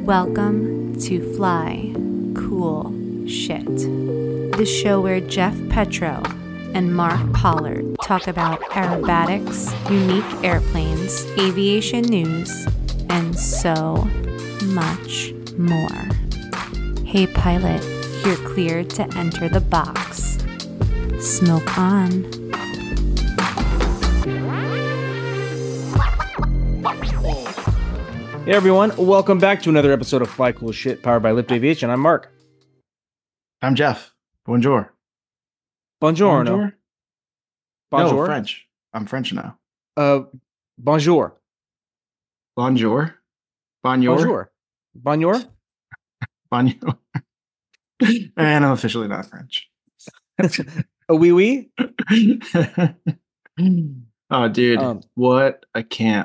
Welcome to Fly Cool Shit, the show where Jeff Petro and Mark Pollard talk about aerobatics, unique airplanes, aviation news, and so much more. Hey pilot, you're cleared to enter the box. Smoke on. Hey everyone, welcome back to another episode of Fly Cool Shit powered by Lift Aviation. I'm Mark. I'm Jeff. Bonjour. Bonjour. Bonjour? Bonjour. No, French. I'm French now. Bonjour. Bonjour. Bonjour. Bonjour. Bonjour. And I'm officially not French. Oui, oui. Oh, dude, what a camp.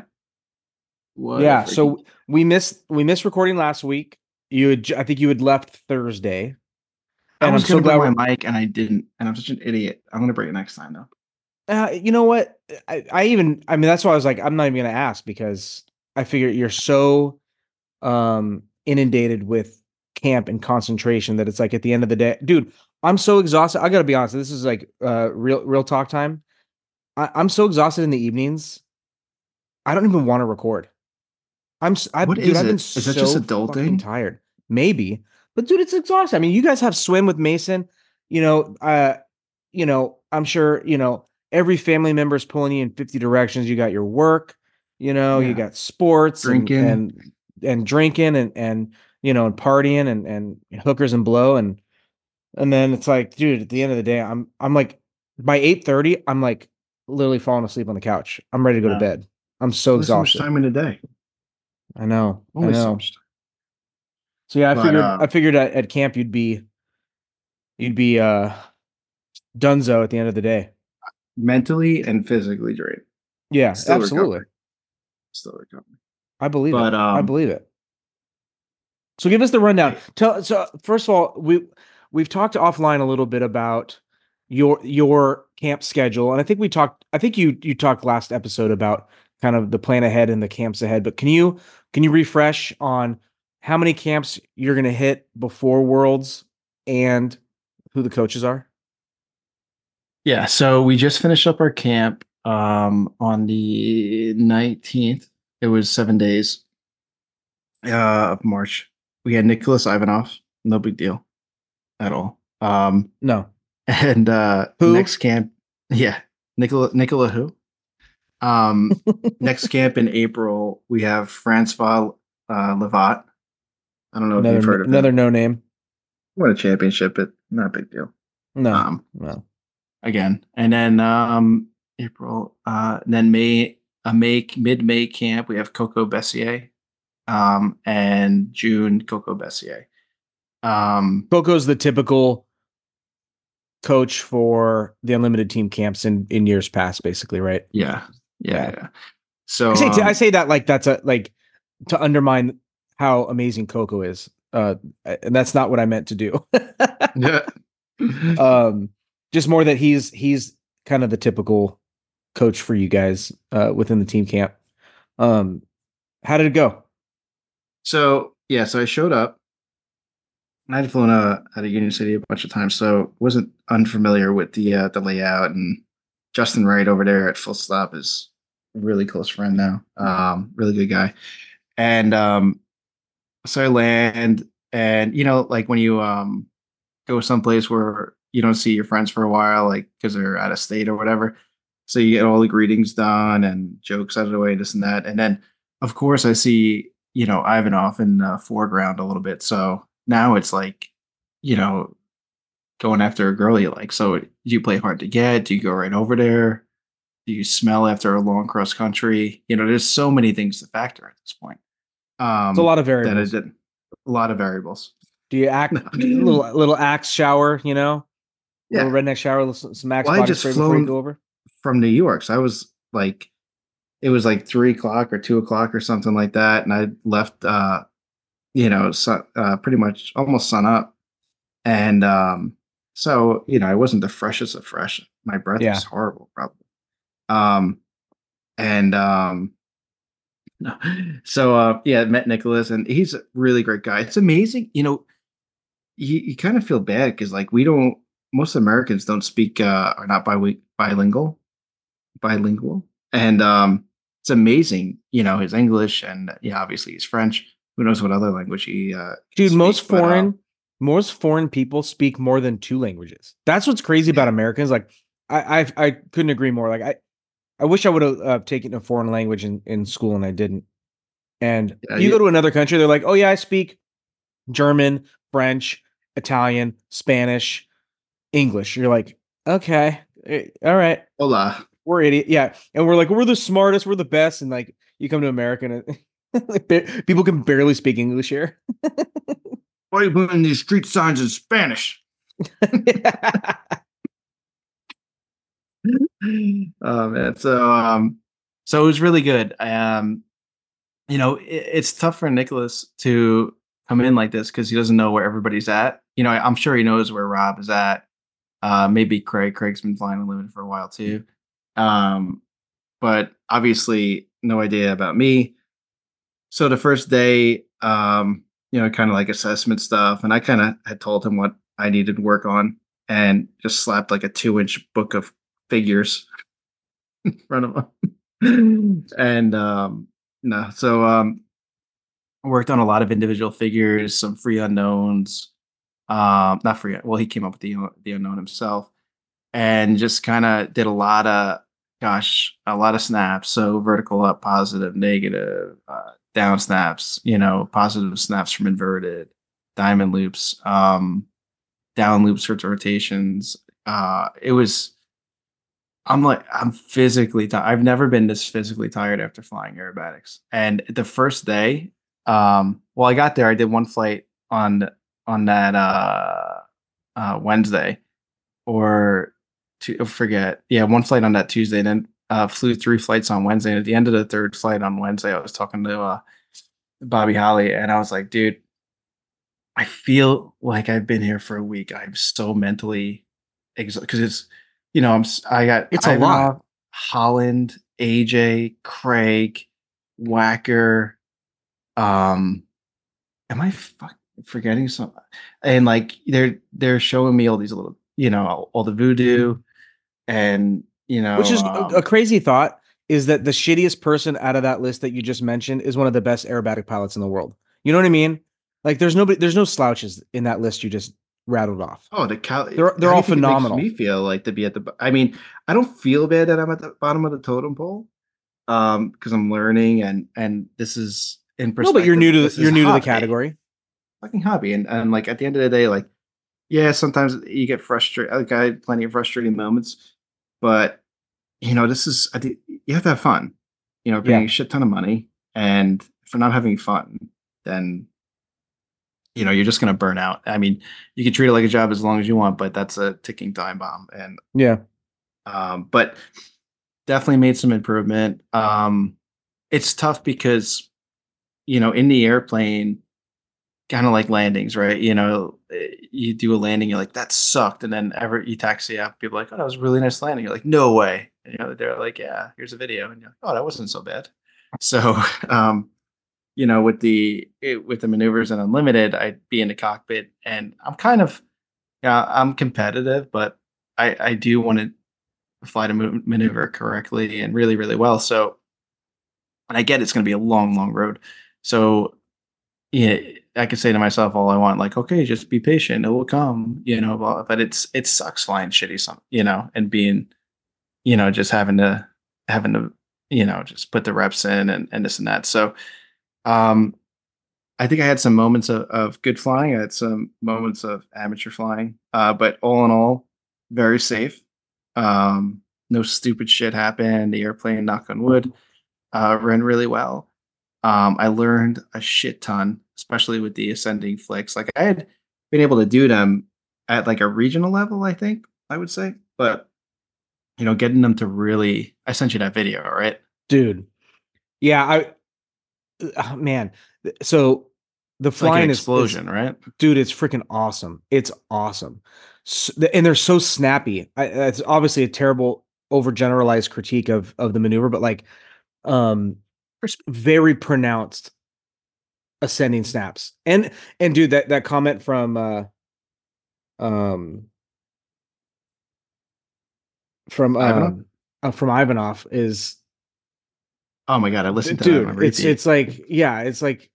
So we missed recording last week. I think you had left Thursday. And I'm so glad my mic and I didn't, and I'm such an idiot. I'm gonna bring it next time though. You know what? I mean, that's why I was like, I'm not even gonna ask because I figure you're so inundated with camp and concentration that it's like at the end of the day, dude, I'm so exhausted. I gotta be honest. This is like real talk time. I'm so exhausted in the evenings. I don't even want to record. I've been is that just adulting? Tired. Maybe. But dude, it's exhausting. I mean, you guys have swim with Mason. I'm sure, every family member is pulling you in 50 directions. You got your work, you got sports drinking and drinking and partying and hookers and blow and then it's like, dude, at the end of the day, I'm like by 8:30, I'm like literally falling asleep on the couch. I'm ready to go to bed. I'm so exhausted. So much time in a day. I know. Only so much time. So yeah, I figured at camp you'd be dunzo at the end of the day. Mentally and physically drained. Yeah, absolutely. Still recovering. I believe it. I believe it. So give us the rundown. So first of all, we've talked offline a little bit about your camp schedule, and I think you talked last episode about kind of the plan ahead and the camps ahead. But can you refresh on how many camps you're going to hit before Worlds and who the coaches are? Yeah, so we just finished up our camp on the 19th. It was 7 days of March. We had Nicholas Ivanov. No big deal at all. No. And who? Next camp, yeah, Nicola who? Next camp in April, we have Francois Levat. I don't know if you've heard of him. Another no name. Won a championship, but not a big deal. No. Again, and then April, then mid-May camp, we have Coco Bessier, and June Coco Bessier. Coco's the typical coach for the unlimited team camps in years past, basically, right? Yeah. So I say that like that's to undermine how amazing Coco is, and that's not what I meant to do. Yeah. Just more that he's kind of the typical coach for you guys within the team camp. How did it go? So I showed up. I'd flown out of Union City a bunch of times, so wasn't unfamiliar with the layout. And Justin Wright over there at Full Stop is a really close friend now. Really good guy. And so I land, and like when you go someplace where you don't see your friends for a while, like because they're out of state or whatever. So you get all the greetings done and jokes out of the way, this and that. And then, of course, I see, Ivanov in the foreground a little bit. So now it's like, going after a girl you like. So do you play hard to get? Do you go right over there? Do you smell after a long cross country? There's so many things to factor at this point. It's a lot of variables. A lot of variables. Do you act little axe shower, Yeah. Little redneck shower, some axe body spray before you go over? From New York. So I was like, it was like 3:00 or 2:00 or something like that. And I left, pretty much almost sun up. And so, I wasn't the freshest of fresh. My breath was horrible, probably. No. So yeah, I met Nicholas, and he's a really great guy. It's amazing, you kind of feel bad because like we don't most Americans don't speak are not bilingual, and it's amazing, his English, and yeah, obviously he's French. Who knows what other language he can Dude, speak? But most foreign people speak more than two languages. That's what's crazy about Americans. Like, I couldn't agree more. Like, I wish I would have taken a foreign language in school, and I didn't. And yeah, you go to another country, they're like, oh yeah, I speak German, French, Italian, Spanish, English. You're like, okay, all right, hola. we're idiot. Yeah, and we're like, we're the smartest, we're the best, and like, you come to America and people can barely speak English here. Why are you putting these street signs in Spanish? Oh man, so it was really good. It's tough for Nicholas to come in like this because he doesn't know where everybody's at. I'm sure he knows where Rob is at. Maybe Craig. Craig's been flying unlimited for a while too. Um, but obviously no idea about me. So the first day, kind of like assessment stuff, and I kind of had told him what I needed to work on, and just slapped like a 2-inch book of figures in front of him. And no, so I worked on a lot of individual figures, some free unknowns. Not free. Well, he came up with the unknown himself, and just kind of did a lot of snaps. So vertical up, positive, negative, down snaps. Positive snaps from inverted, diamond loops, down loops for rotations. It was. I'm physically tired. I've never been this physically tired after flying aerobatics. And the first day, I got there. I did one flight on that Wednesday, or forget. Yeah, one flight on that Tuesday, then flew 3 flights on Wednesday. And at the end of the third flight on Wednesday, I was talking to Bobby Holly, and I was like, dude, I feel like I've been here for a week. I'm so mentally exhausted because I got It's a lot. Ivanov, Holland, AJ, Craig, Whacker. Am I forgetting something? And like they're showing me all these little, all the voodoo, and Which is a crazy thought, is that the shittiest person out of that list that you just mentioned is one of the best aerobatic pilots in the world. You know what I mean? Like, there's no slouches in that list you just rattled off. Oh, They're all phenomenal. It makes me feel like to be at the. I mean, I don't feel bad that I'm at the bottom of the totem pole, because I'm learning, and this is in No, but perspective. you're new to the category. Fucking hobby, and like at the end of the day, like, yeah, sometimes you get frustrated. Like I had plenty of frustrating moments, but this is, I think you have to have fun. Paying a shit ton of money, and if you're not having fun, then you're just going to burn out. I mean, you can treat it like a job as long as you want, but that's a ticking time bomb. And yeah, but definitely made some improvement. It's tough because in the airplane, kind of like landings, right? You do a landing, you're like, that sucked, and then you taxi out, people are like, oh, that was a really nice landing. You're like, no way. And they're like, yeah, here's a video, and you're like, oh, that wasn't so bad. So with the maneuvers and unlimited, I'd be in the cockpit, and I'm competitive, but I do want to fly to maneuver correctly and really, really well. So, and I get it's going to be a long, long road. So, yeah, I could say to myself all I want, like, okay, just be patient, it will come, but it sucks flying shitty, and being, just having to, just put the reps in, and this and that. So, I think I had some moments of good flying. I had some moments of amateur flying, but all in all, very safe. No stupid shit happened. The airplane, knock on wood, ran really well. I learned a shit ton, especially with the ascending flicks. Like I had been able to do them at like a regional level, I think I would say, but getting them to really, I sent you that video, right? Dude. Yeah, man. So the flying like an explosion, right? Dude, it's freaking awesome. It's awesome. And they're so snappy. It's obviously a terrible overgeneralized critique of the maneuver, but like, very pronounced ascending snaps. And dude, that comment from Ivanov is, oh my God, I listened to dude, that on repeat. it's like, yeah, it's like,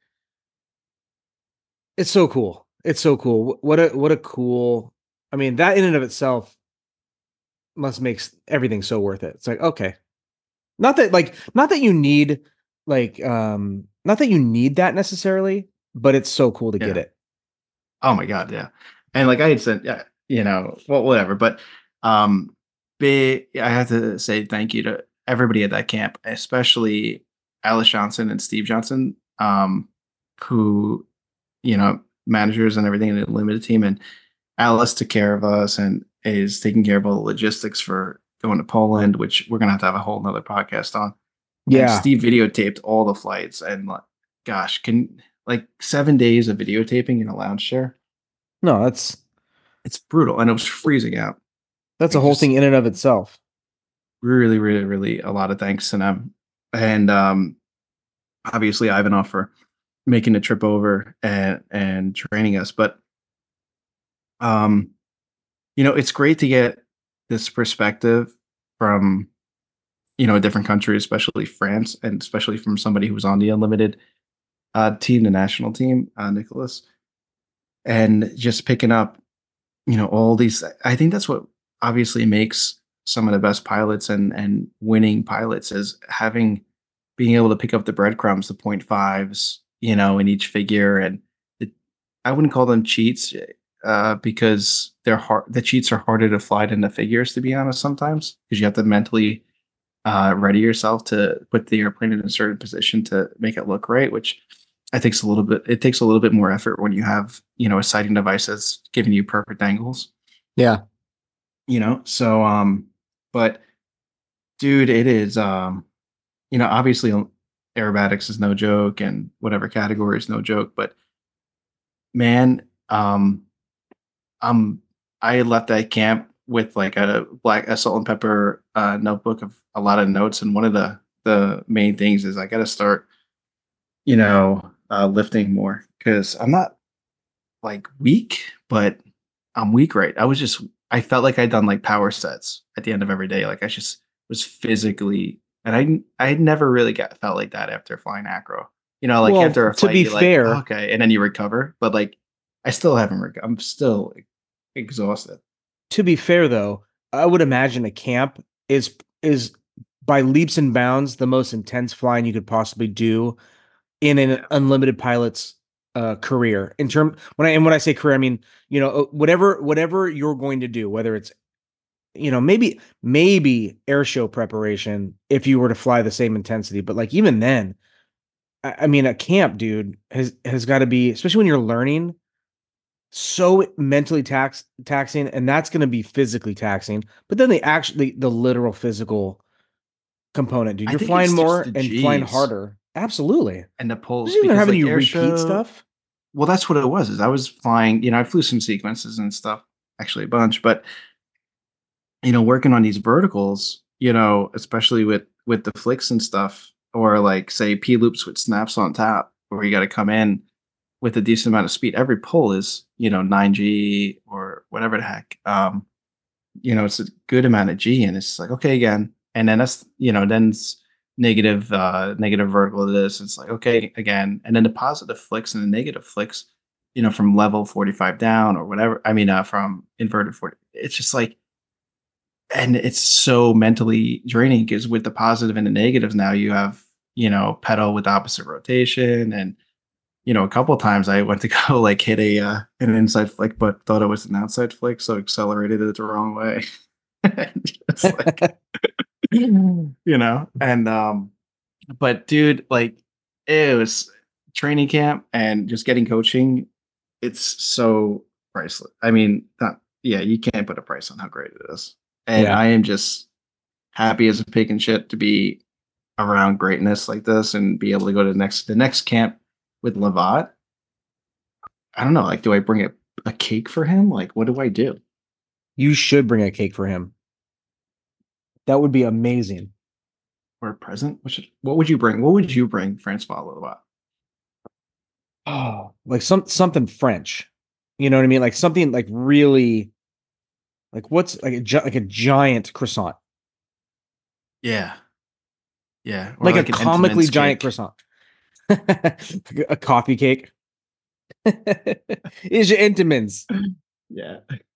it's so cool. It's so cool. What a cool, I mean, that in and of itself must make everything so worth it. It's like, okay. Not that you need not that you need that necessarily, but it's so cool to get it. Oh my God, yeah. And like I had said, yeah, you know, well, whatever. But I have to say thank you to everybody at that camp, especially Alice Johnson and Steve Johnson, who, you know, managers and everything in the limited team. And Alice took care of us and is taking care of all the logistics for going to Poland, which we're gonna have to have a whole nother podcast on. Yeah. And Steve videotaped all the flights, and like, gosh, like 7 days of videotaping in a lounge chair. No, it's brutal, and it was freezing out. That's a whole thing in and of itself. Really, really, really a lot of thanks to them. And obviously Ivanov for making the trip over and training us. But you know, it's great to get this perspective from, you know, a different country, especially France, and especially from somebody who was on the unlimited team, the national team, Nicholas, and just picking up, you know, all these. I think that's what obviously makes some of the best pilots and winning pilots is being able to pick up the breadcrumbs, the 0.5s, you know, in each figure. And I wouldn't call them cheats because they're hard. The cheats are harder to fly than the figures, to be honest, sometimes, because you have to mentally ready yourself to put the airplane in a certain position to make it look right, which it takes a little bit more effort when you have, you know, a sighting device that's giving you perfect angles. Yeah. You know, so but dude, it is you know, obviously aerobatics is no joke and whatever category is no joke, but man, I left that camp with like a salt and pepper notebook of a lot of notes, and one of the main things is I got to start, you know, lifting more, because I'm not like weak, but I'm weak. Right? I felt like I'd done like power sets at the end of every day. Like I just was physically, and I never really felt like that after flying acro. You know, like after a flight, to be fair, like, okay, and then you recover, but like I still haven't. I'm still exhausted. To be fair, though, I would imagine a camp is by leaps and bounds the most intense flying you could possibly do in an unlimited pilot's career. When I say career, I mean, you know, whatever you're going to do, whether it's, you know, maybe air show preparation if you were to fly the same intensity, but like even then, I mean, a camp, dude, has got to be, especially when you're learning, so mentally taxing, and that's going to be physically taxing. But then the literal physical component, dude, you're flying more and flying harder. Absolutely. And the pulls, because they're having you repeat stuff. Well, that's what it was. Is I was flying, you know, I flew some sequences and stuff, actually a bunch, but you know, working on these verticals, you know, especially with the flicks and stuff, or like say P loops with snaps on top, where you got to come in with a decent amount of speed. Every pull is, you know, 9G or whatever the heck. You know, it's a good amount of G, and it's like, okay, again. And then that's, you know, then it's negative vertical to this. It's like, okay, again. And then the positive flicks and the negative flicks, you know, from level 45 down or whatever. I mean, from inverted 40. It's just like, and it's so mentally draining, because with the positive and the negatives now you have, you know, pedal with opposite rotation. And you know, a couple of times I went to go like hit an inside flick, but thought it was an outside flick, so accelerated it the wrong way. Just like, you know, and but dude, like it was training camp and just getting coaching. It's so priceless. I mean, you can't put a price on how great it is. And I am just happy as a pig in shit to be around greatness like this and be able to go to the next camp with Lavat. I don't know. Like, do I bring a cake for him? Like, what do I do? You should bring a cake for him. That would be amazing. or a present? What would you bring? What would you bring, Francois Lovat? Oh, like something French. You know what I mean? Like something like really like what's like like a giant croissant. Yeah. Yeah. Or Like a like an comically Entenmann's giant cake. croissant. A coffee cake. Is your Entenmann's. Yeah.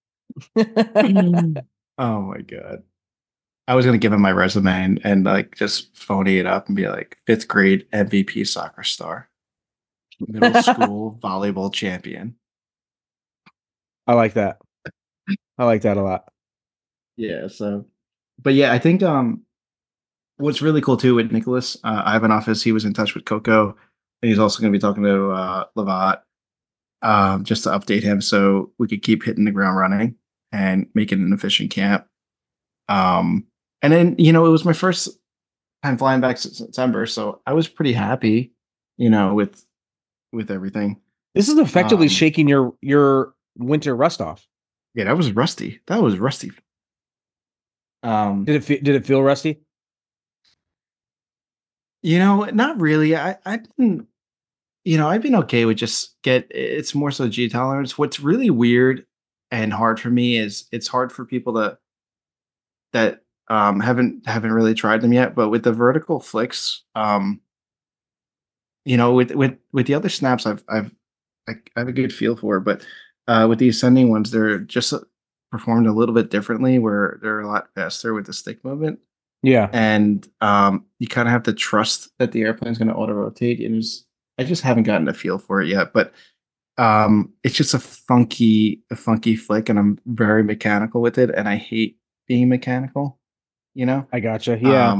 Oh my god. I was gonna give him my resume and like just phony it up and be like 5th grade MVP soccer star, middle school volleyball champion. I like that. I like that a lot. Yeah. So, but yeah, I think what's really cool too with Nicholas Ivanov, he was in touch with Coco, and he's also going to be talking to Lavat, just to update him so we could keep hitting the ground running and make it an efficient camp. And then it was my first time flying back since September, so I was pretty happy, with everything. This is effectively shaking your winter rust off. Yeah, that was rusty. Did it feel rusty? Not really. I've been, I've been okay with it's more so G tolerance. What's really weird and hard for me is it's hard for people that haven't really tried them yet. But with the vertical flicks, with the other snaps, I have a good feel for it. But with the ascending ones, they're just performed a little bit differently, where they're a lot faster with the stick movement. Yeah. And you kind of have to trust that the airplane's going to auto rotate. And I just haven't gotten a feel for it yet. But it's just a funky flick, and I'm very mechanical with it, and I hate being mechanical. I gotcha. Yeah.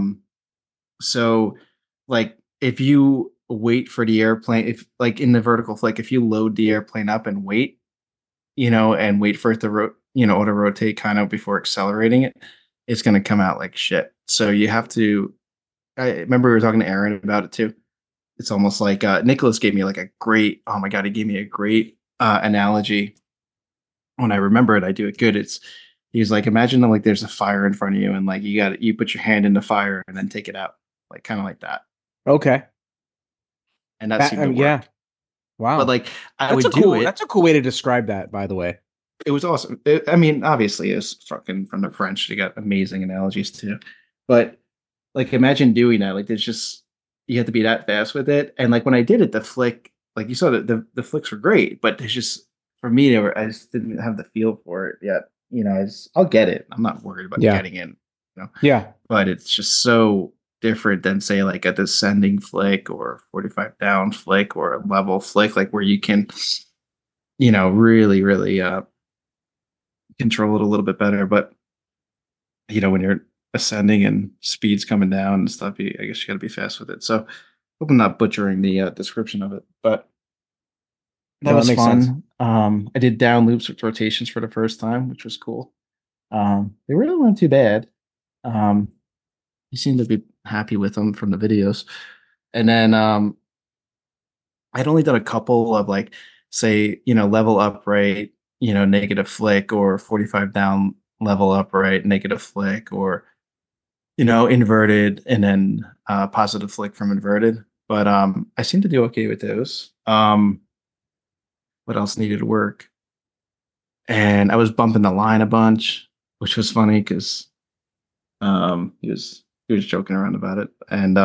So, like, if you wait for the airplane, if like in the vertical flick, if you load the airplane up and wait, and wait for it to auto rotate kind of before accelerating it, it's going to come out like shit. So you have to. I remember we were talking to Aaron about it too. It's almost like Nicholas gave me like a great. Oh my god, he gave me a great analogy. When I remember it, I do it good. He was like, imagine that like there's a fire in front of you, and like you put your hand in the fire and then take it out, like kind of like that. Okay. And that seemed to work. Yeah. Wow. But like I would do it. That's a cool way to describe that, by the way. It was awesome. Obviously, it's fucking from the French. They got amazing analogies too. But like, imagine doing that. Like, you have to be that fast with it. And like when I did it, the flick, like you saw, the flicks were great. But it's just for me, I just didn't have the feel for it yet. I'll get it. I'm not worried about getting in. Yeah. But it's just so different than say like a descending flick or 45 down flick or a level flick, like where you can, really, really control it a little bit better. But when you're ascending and speed's coming down and stuff, I guess you got to be fast with it. So hope I'm not butchering the description of it, but that was fun. Sense. I did down loops with rotations for the first time, which was cool. They really weren't too bad. You seemed to be happy with them from the videos. And then I'd only done a couple of like, say, level upright, negative flick, or 45 down level upright, negative flick, or inverted and then positive flick from inverted. But I seem to do okay with those. What else needed to work? And I was bumping the line a bunch, which was funny because he was joking around about it. And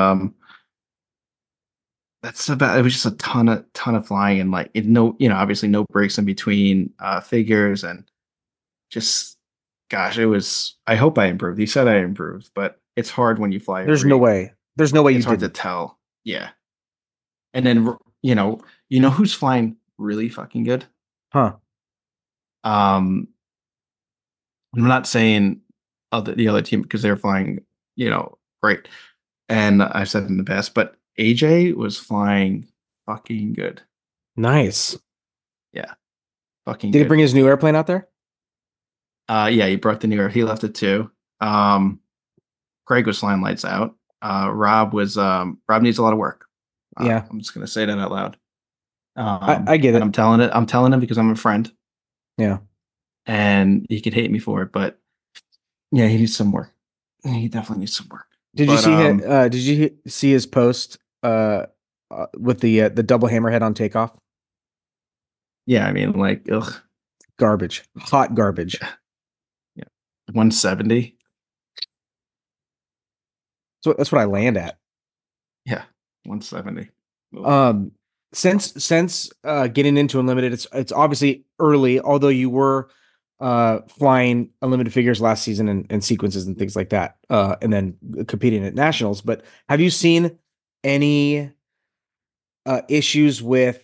it was just a ton of flying, and like obviously no breaks in between figures, and just gosh, I hope I improved. He said I improved, but it's hard when you fly. There's no way it's hard to tell. Yeah. And then who's flying really fucking good? Huh. I'm not saying the other team because they're flying, great. And I've said in the past, but AJ was flying fucking good. Nice. Yeah. Fucking Did good. he bring his new airplane out there? Yeah, he brought the new airplane. He left it too. Greg was flying lights out. Rob needs a lot of work. Yeah. I'm just gonna say that out loud. I get it. I'm telling him because I'm a friend. Yeah. And he could hate me for it, but yeah, he needs some work. He definitely needs some work. Did you But see his, did you see his post with the double hammerhead on takeoff? yeah, I mean, like, ugh, Garbage. Hot garbage. yeah, 170. So that's what I land at. Yeah, 170. Since getting into Unlimited, it's obviously early, although you were flying Unlimited figures last season and sequences and things like that, and then competing at nationals. But have you seen any issues with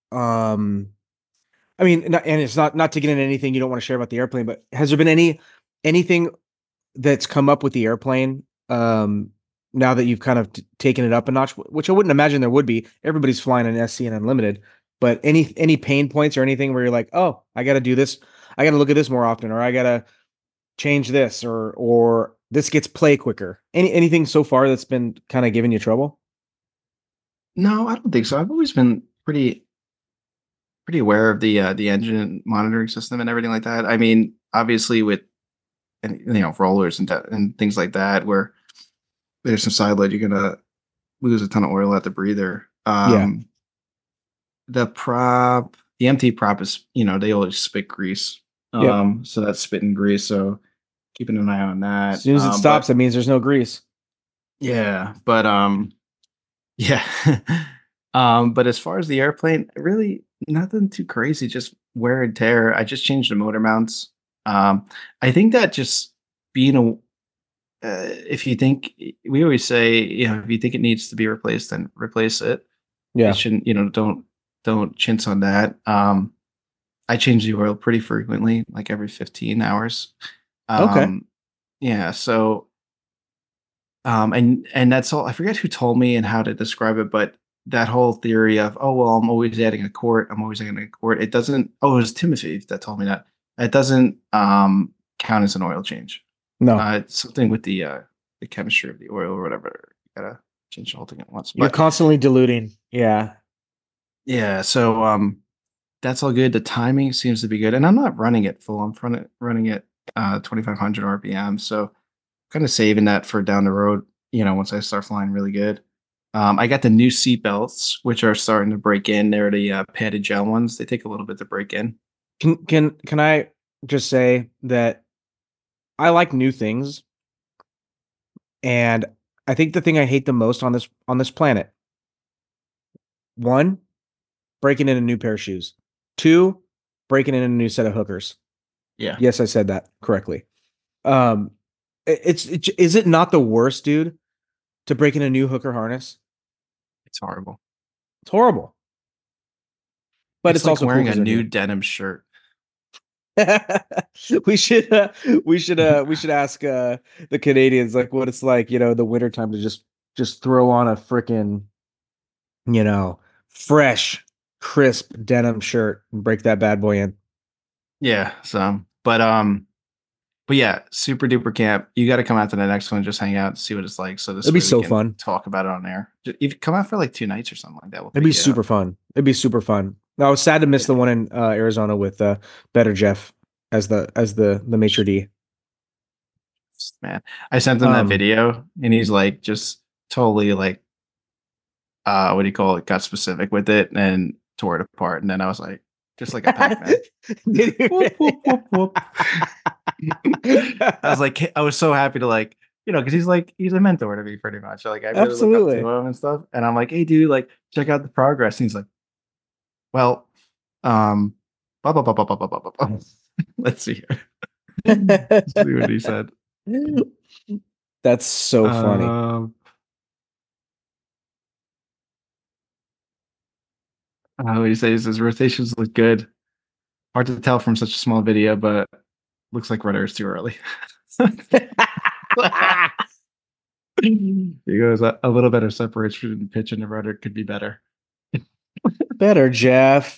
I mean, and it's not to get into anything you don't want to share about the airplane, but has there been anything that's come up with the airplane now that you've kind of taken it up a notch, which I wouldn't imagine there would be. Everybody's flying an SC and Unlimited, but any pain points or anything where you're like, oh, I got to do this, I got to look at this more often, or I got to change this, or this gets play quicker. Anything so far that's been kind of giving you trouble? No, I don't think so. I've always been pretty aware of the engine monitoring system and everything like that. I mean, obviously with rollers and things like that, where there's some side load, you're gonna lose a ton of oil at the breather. Yeah. The prop, the MT prop is, they always spit grease. So that's spitting grease. So keeping an eye on that. As soon as it stops, that means there's no grease. Yeah, but yeah. But as far as the airplane, really nothing too crazy, just wear and tear. I just changed the motor mounts. I think that just being if you think, we always say, if you think it needs to be replaced, then replace it. Yeah. It shouldn't, don't chintz on that. I change the oil pretty frequently, like every 15 hours. Okay. Yeah. So, and that's all. I forget who told me and how to describe it, but that whole theory of, oh, well, I'm always adding a quart. I'm always adding a quart. It doesn't, oh, it was Timothy that told me that. It doesn't count as an oil change. No. It's something with the chemistry of the oil or whatever. You gotta change the whole thing at once. You're constantly diluting. Yeah. Yeah. So that's all good. The timing seems to be good. And I'm not running it full. I'm running it 2,500 RPM. So kind of saving that for down the road, once I start flying really good. I got the new seat belts, which are starting to break in. They're the padded gel ones. They take a little bit to break in. Can I just say that I like new things, and I think the thing I hate the most on this planet: 1, breaking in a new pair of shoes. 2, breaking in a new set of hookers. Yeah. Yes, I said that correctly. Is it not the worst, dude, to break in a new hooker harness? It's horrible. It's horrible. But it's like also wearing cool a new denim shirt. we should ask the Canadians like what it's like, the wintertime to just throw on a freaking, fresh, crisp denim shirt and break that bad boy in. Yeah. So, but yeah, super duper camp. You got to come out to the next one, just hang out and see what it's like. So this it'd be so fun. Talk about it on air. If you come out for like 2 nights or something like that, it'd be super fun. It'd be super fun. I was sad to miss the one in Arizona with Better Jeff as the maitre d'. Man, I sent him that video, and he's like just totally like, what do you call it? Got specific with it and tore it apart. And then I was like, just like a Pac-Man. Whoop, whoop, whoop, whoop. I was like, I was so happy to like, because he's a mentor to me pretty much. Like I really Absolutely. look up to him and stuff. And I'm like, hey, dude, like check out the progress. And he's like, well, blah, blah, blah, blah, blah, blah, blah, blah. Let's see here. Let's see what he said. That's so funny. What he says is rotations look good. Hard to tell from such a small video, but looks like rudder is too early. He goes, a little better separation between the pitch and the rudder could be better. Better, Jeff.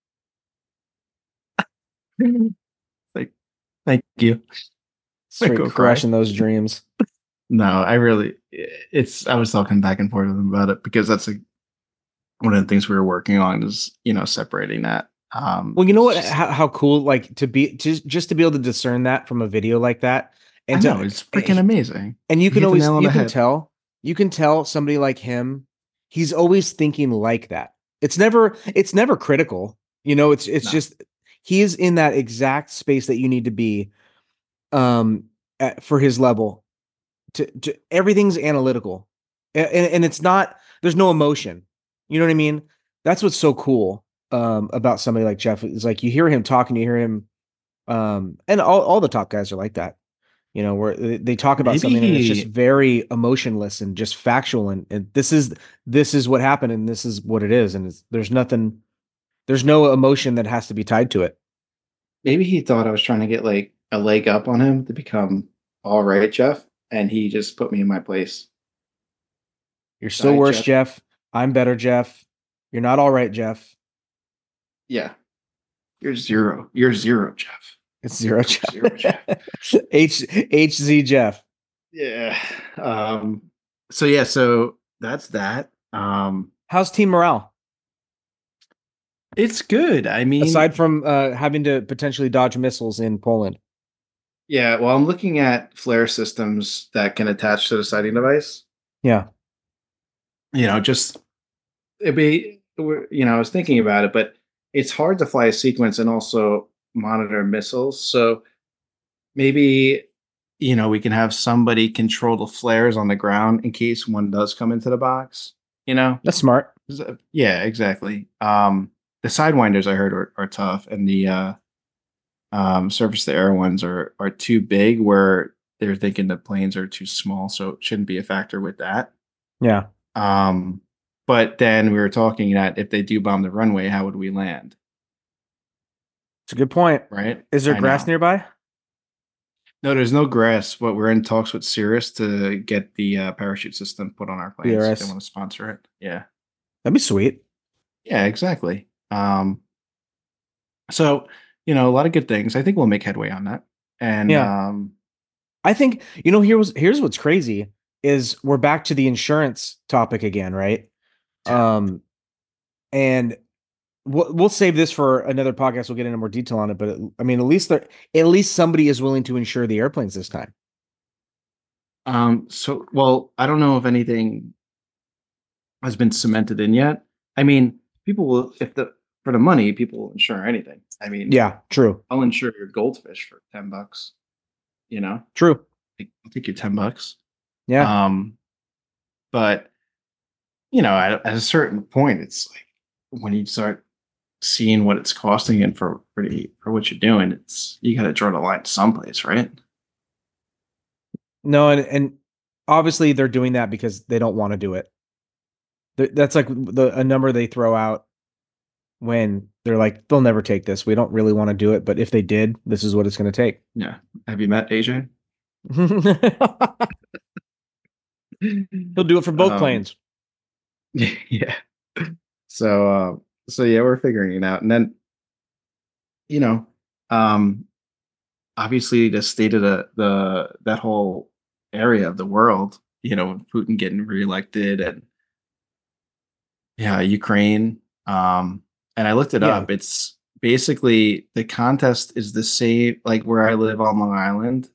Like, thank you. Straight crushing those dreams. No, I was talking back and forth with him about it because that's one of the things we were working on is, separating that. Well, you know what, how cool, like to be able to discern that from a video like that And I know, it's freaking amazing. And you can always you can tell somebody like him, he's always thinking like that. It's never critical. It's just he is in that exact space that you need to be for his level. To everything's analytical. And it's not, there's no emotion. You know what I mean? That's what's so cool about somebody like Jeff. Is like you hear him talking, you hear him and all the top guys are like that. Where they talk about something and it's just very emotionless and just factual. And this is what happened and this is what it is. And there's no emotion that has to be tied to it. Maybe he thought I was trying to get like a leg up on him to become all right, Jeff. And he just put me in my place. You're still worse, Jeff. I'm better, Jeff. You're not all right, Jeff. Yeah. You're zero. You're zero, Jeff. It's zero, Jeff. Zero, Jeff. HZ Jeff. Yeah. So that's that. How's team morale? It's good. I mean, aside from having to potentially dodge missiles in Poland. Yeah, well, I'm looking at flare systems that can attach to the sighting device. Yeah. I was thinking about it, but it's hard to fly a sequence and also monitor missiles. So maybe, we can have somebody control the flares on the ground in case one does come into the box, That's smart. Yeah, exactly. The Sidewinders I heard are tough, and the surface to air ones are too big where they're thinking the planes are too small, so it shouldn't be a factor with that. Yeah. But then we were talking that if they do bomb the runway, how would we land? It's a good point. Right? Is there grass nearby? No, there's no grass, but we're in talks with Cirrus to get the parachute system put on our planes. BRS. They want to sponsor it. Yeah. That'd be sweet. Yeah, exactly. So, a lot of good things. I think we'll make headway on that. And I think, here's what's crazy is we're back to the insurance topic again, right? And we'll save this for another podcast. We'll get into more detail on it, but at least somebody is willing to insure the airplanes this time. I don't know if anything has been cemented in yet. I mean, people will, for the money, people will insure anything. I mean, yeah, true. I'll insure your goldfish for $10. True. I'll take your $10. Yeah. But at a certain point, it's like when you start seeing what it's costing and for what you're doing, you got to draw the line someplace, right? No, and obviously they're doing that because they don't want to do it. That's like a number they throw out when they're like, they'll never take this. We don't really want to do it, but if they did, this is what it's going to take. Yeah. Have you met AJ? He'll do it for both planes. Yeah. So yeah, we're figuring it out. And then, obviously the state of that whole area of the world, Putin getting reelected and Ukraine. And I looked it up. It's basically the contest is the same, like where I live on Long Island.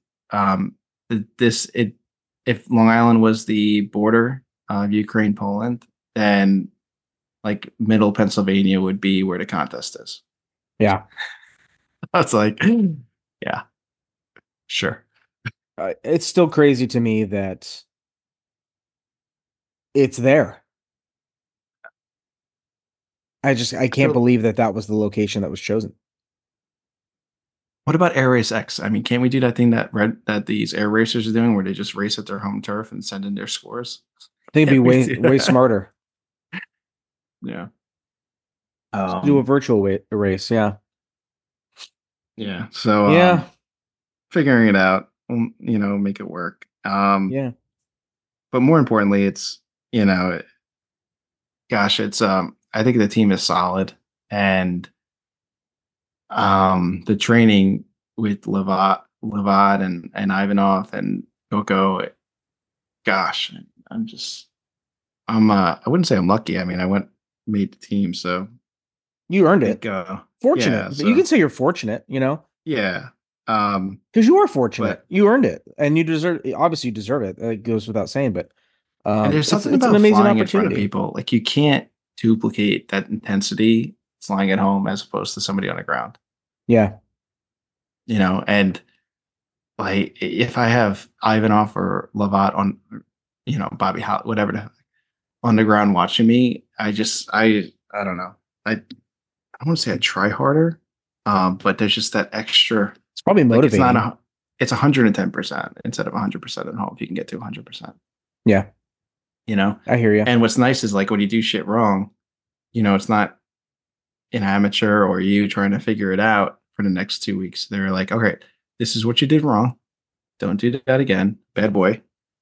If Long Island was the border of Ukraine, Poland, then like middle Pennsylvania would be where the contest is. Yeah. That's like, yeah, sure. It's still crazy to me that it's there. I can't believe that was the location that was chosen. What about Air Race X? I mean, can't we do that thing that these air racers are doing where they just race at their home turf and send in their scores? I think it'd be way smarter. Yeah. Do a virtual race. Yeah. Yeah. So, figuring it out, make it work. Yeah. But more importantly, it's, it's, I think the team is solid, and the training with Levad and Ivanov and Coco, gosh, I wouldn't say I'm lucky. I mean, I made the team, so you earned it. Fortunate. Yeah, so, you can say you're fortunate, Yeah. Because you are fortunate, you earned it, and you deserve. Obviously, you deserve it. It goes without saying, but and there's something it's an about amazing flying in front of opportunity. people. Like you can't duplicate that intensity flying at home as opposed to somebody on the ground. Yeah, And like if I have Ivanov or Lavat on, Bobby Hall, whatever on the ground watching me, I don't know. I don't want to say I try harder, but there's just that extra. it's probably motivating. Like it's 110% instead of 100% at home. If you can get to 100%. Yeah, I hear you. And what's nice is like when you do shit wrong, it's not an amateur or you trying to figure it out for the next 2 weeks. They're like, okay, this is what you did wrong. Don't do that again. Bad boy.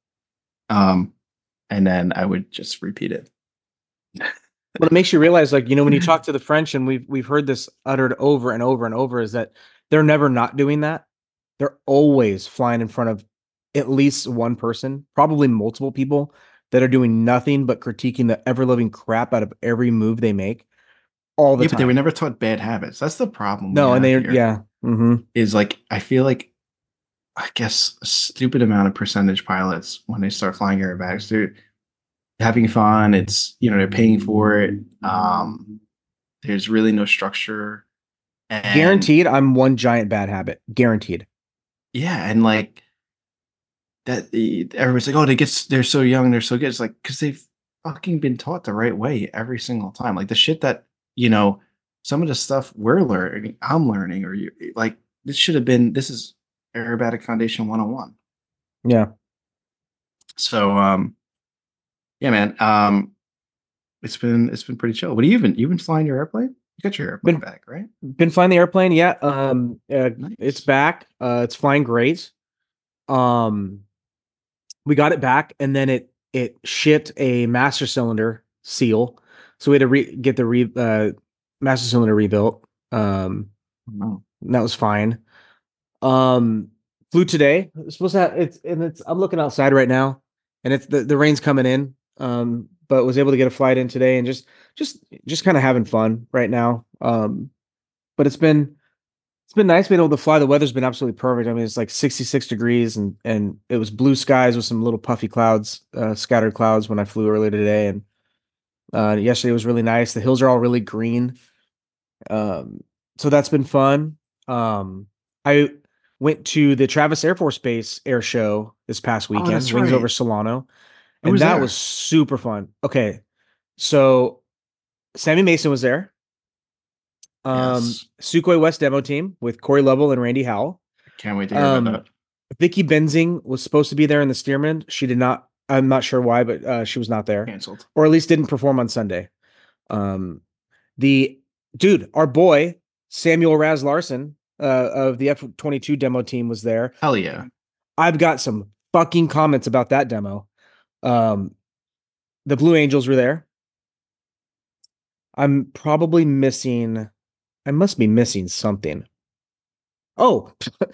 And then I would just repeat it. But it makes you realize, like, when you talk to the French, and we've heard this uttered over and over and over, is that they're never not doing that. They're always flying in front of at least one person, probably multiple people that are doing nothing but critiquing the ever-living crap out of every move they make all the time. But they were never taught bad habits. That's the problem. No, and is like, I feel like, I guess a stupid amount of percentage pilots when they start flying aerobatics, they're having fun. It's, they're paying for it. There's really no structure. And guaranteed, I'm one giant bad habit. Guaranteed. Yeah, and like that, everybody's like, oh, they're so young, they're so good. It's like because they've fucking been taught the right way every single time. Like the shit that some of the stuff I'm learning, or you like this should have been. This is aerobatic foundation 101. Yeah. So, yeah, man. It's been pretty chill. What do you've been flying your airplane? You got your airplane back, right? Been flying the airplane, yeah. Nice. It's back. It's flying great. We got it back, and then it shit a master cylinder seal, so we had to get the master cylinder rebuilt. That was fine. Flew today. It's supposed to have I'm looking outside right now, and it's the rain's coming in. But was able to get a flight in today, and just kind of having fun right now. But it's been nice being able to fly. The weather's been absolutely perfect. I mean, it's like 66 degrees, and it was blue skies with some little puffy clouds, scattered clouds when I flew earlier today. And yesterday was really nice. The hills are all really green. So that's been fun. I went to the Travis Air Force Base air show this past weekend, Wings Over Solano. And that was super fun. Okay. So Sammy Mason was there. Yes. Sukhoi West demo team with Corey Lovell and Randy Howell. Can't wait to hear about that. Vicky Benzing was supposed to be there in the Stearman. She did not. I'm not sure why, but she was not there. Canceled. Or at least didn't perform on Sunday. Our boy, Samuel Raz Larson of the F-22 demo team was there. Hell yeah. I've got some fucking comments about that demo. The Blue Angels were there. I must be missing something. Oh,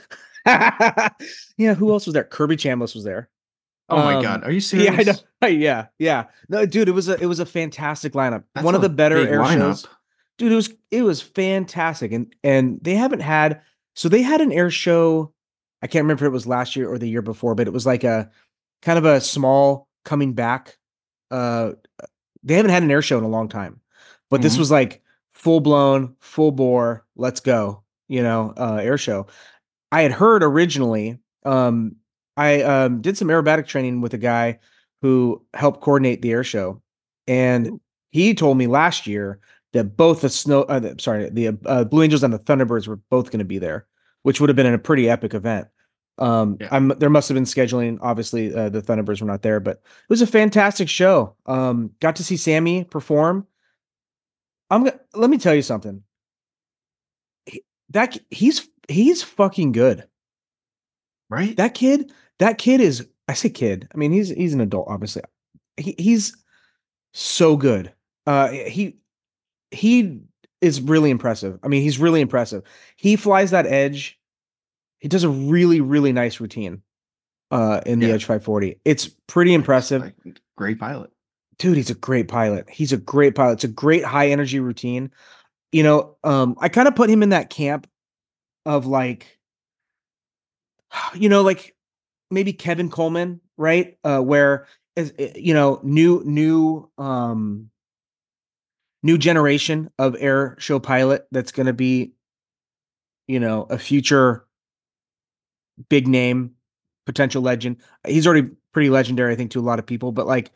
yeah. Who else was there? Kirby Chambliss was there. Oh my God. Are you serious? Yeah, I know. Yeah. No, dude, it was a fantastic lineup. One of the better air shows. Dude, it was fantastic. And they haven't had, so they had an air show. I can't remember if it was last year or the year before, but it was like a kind of a small coming back. They haven't had an air show in a long time, but this was like full blown, full bore, let's go, air show. I had heard originally, I did some aerobatic training with a guy who helped coordinate the air show. And he told me last year that both the Blue Angels and the Thunderbirds were both going to be there, which would have been a pretty epic event. There must have been scheduling. Obviously, the Thunderbirds were not there, but it was a fantastic show. Got to see Sammy perform. Let me tell you something. He's fucking good, right? That kid is. I say kid. I mean, he's an adult. Obviously, he's so good. He is really impressive. I mean, he's really impressive. He flies that edge. He does a really, really nice routine in the Edge 540. It's pretty impressive. Great pilot. Dude, he's a great pilot. It's a great high energy routine. I kind of put him in that camp of like like maybe Kevin Coleman, right? Where is new generation of air show pilot that's going to be, a future big name, potential legend. He's already pretty legendary, I think, to a lot of people. But like,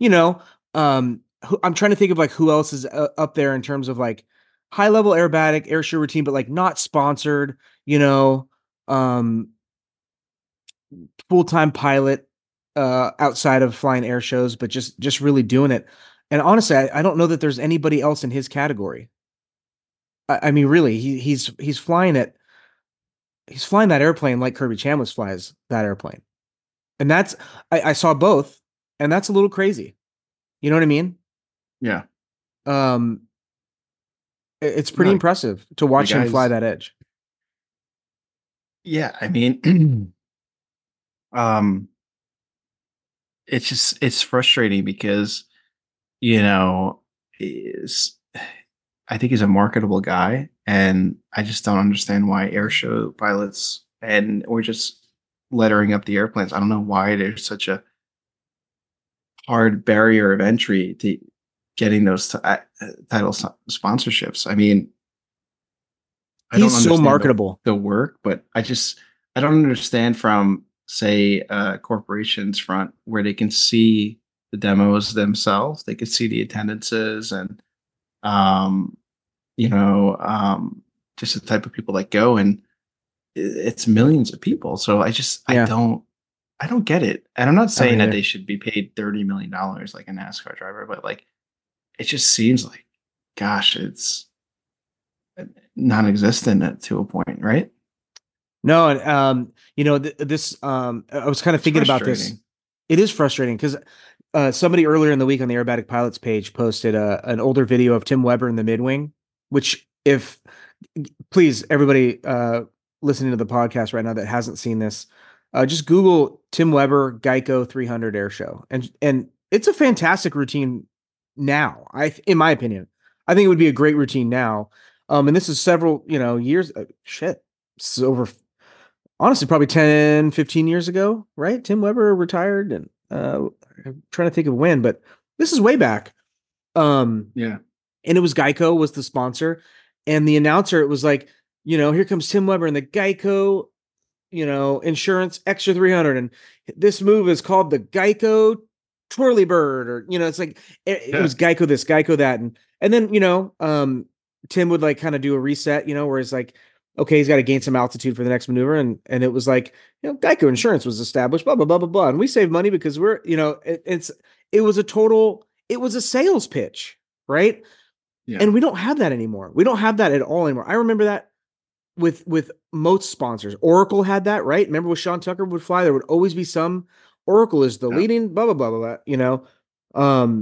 I'm trying to think of like who else is up there in terms of like high level aerobatic air show routine, but like not sponsored. Um, Full time pilot outside of flying air shows, but just really doing it. And honestly, I don't know that there's anybody else in his category. I mean, really, he's flying it. He's flying that airplane like Kirby Chambliss flies that airplane. And I saw both, and that's a little crazy. You know what I mean? Yeah. It's pretty impressive to watch him fly that edge. Yeah, I mean, it's frustrating because, I think he's a marketable guy, and I just don't understand why air show pilots or just lettering up the airplanes. I don't know why there's such a hard barrier of entry to getting those title sponsorships. I mean, he's so marketable, the work, but I don't understand from, say, corporations front where they can see the demos themselves. They can see the attendances and, just the type of people that go, and it's millions of people. So I don't get it. And I'm not saying that they should be paid $30 million like a NASCAR driver, but like, it just seems like, gosh, it's non-existent to a point, right? No, and this I was kind of thinking about this. It is frustrating because somebody earlier in the week on the Aerobatic Pilots page posted an older video of Tim Weber in the midwing, which please, everybody listening to the podcast right now that hasn't seen this, just Google Tim Weber Geico 300 air show. And it's a fantastic routine now. In my opinion, I think it would be a great routine now. And this is several, years, it's over, honestly, probably 10, 15 years ago, right? Tim Weber retired, and I'm trying to think of when, but this is way back. Yeah. And it was Geico was the sponsor, and the announcer, it was like, here comes Tim Weber and the Geico, insurance extra 300. And this move is called the Geico Twirly Bird, or, it's like, it was Geico this, Geico that. And then, Tim would like kind of do a reset, where it's like, okay, he's got to gain some altitude for the next maneuver. And it was like, Geico Insurance was established, blah, blah, blah, blah, blah. And we save money because we're, it was a sales pitch, right? Yeah. And we don't have that anymore. We don't have that at all anymore. I remember that with most sponsors. Oracle had that, right? Remember when Sean Tucker would fly, there would always be some Oracle is the leading blah, blah, blah, blah, blah,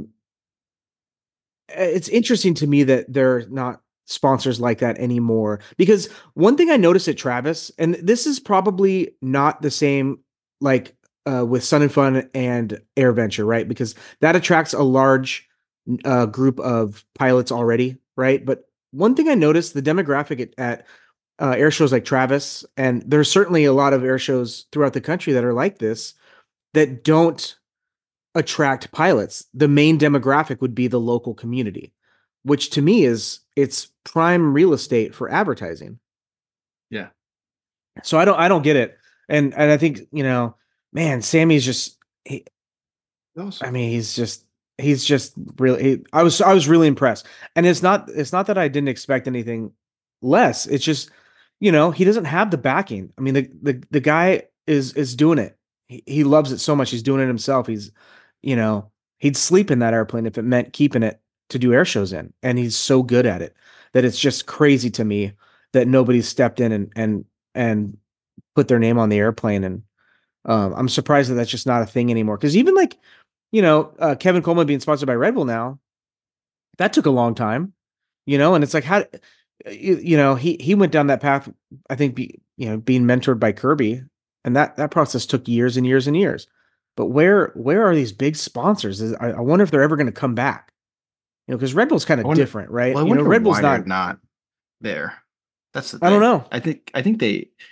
it's interesting to me that they're not sponsors like that anymore, because one thing I noticed at Travis, and this is probably not the same like with Sun and Fun and AirVenture, right? Because that attracts a large group of pilots already, right? But one thing I noticed, the demographic at air shows like Travis, and there's certainly a lot of air shows throughout the country that are like this, that don't attract pilots. The main demographic would be the local community, which to me it's prime real estate for advertising. Yeah. So I don't get it. And I think, man, Sammy's just, I mean, he's just really, I was really impressed. And it's not that I didn't expect anything less. It's just, he doesn't have the backing. I mean, the guy is doing it. He loves it so much. He's doing it himself. He's, he'd sleep in that airplane if it meant keeping it to do air shows in. And he's so good at it that it's just crazy to me that nobody's stepped in and put their name on the airplane. And I'm surprised that that's just not a thing anymore. Cause even like, Kevin Coleman being sponsored by Red Bull now, that took a long time, and it's like, how, he went down that path, I think, being mentored by Kirby, and that process took years and years and years. But where are these big sponsors? I wonder if they're ever going to come back, because Red Bull's kind of different, right? Well, Red Bull's not there. That's the thing. I don't know. I think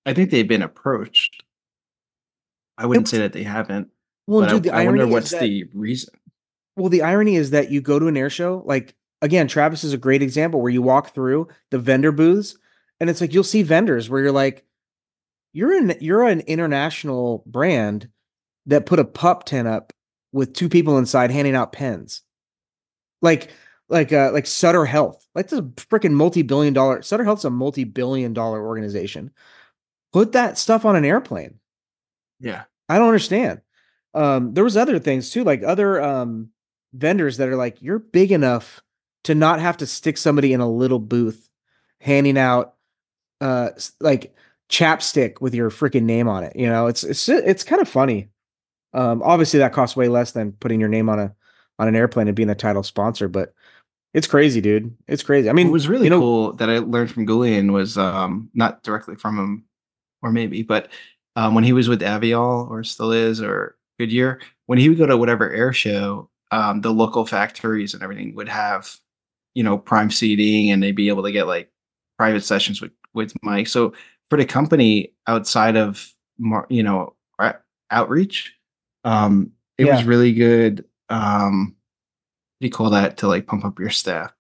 I think they've been approached. I wouldn't say that they haven't, Well, but dude, the I wonder irony is what's that the reason. well, the irony is that you go to an air show, like again, Travis is a great example where you walk through the vendor booths and it's like you'll see vendors where you're like, you're an international brand that put a pup tent up with two people inside handing out pens. Like like Sutter Health. Like this freaking multi-billion dollar Sutter Health's a multi-billion dollar organization. Put that stuff on an airplane. Yeah. I don't understand. There was other things too, like other vendors that are like, you're big enough to not have to stick somebody in a little booth handing out like chapstick with your freaking name on it. You know, it's kind of funny. Obviously that costs way less than putting your name on an airplane and being a title sponsor, but it's crazy, dude. It's crazy. I What mean, was really cool that I learned from Goulian was not directly from him, or maybe, but when he was with Avial or still is or Goodyear, when he would go to whatever air show, the local factories and everything would have, prime seating, and they'd be able to get like private sessions with Mike. So for the company outside of outreach, it was yeah. really good. What do you call that, to like pump up your staff?